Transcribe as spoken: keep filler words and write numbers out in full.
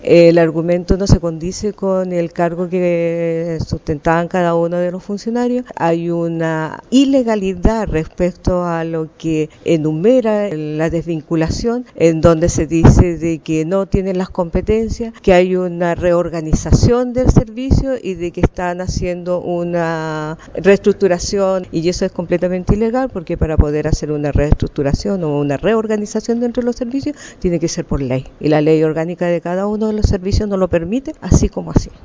El argumento no se condice con el cargo que sustentaban cada uno de los funcionarios. Hay una ilegalidad respecto a lo que enumera la desvinculación, en donde se dice de que no tienen las competencias, que hay una reorganización del servicio y de que están haciendo una reestructuración, y eso es completamente ilegal, porque para poder hacer una reestructuración o una reorganización dentro de los servicios tiene que ser por ley, y la ley orgánica de cada uno de los servicios no lo permite, así como así.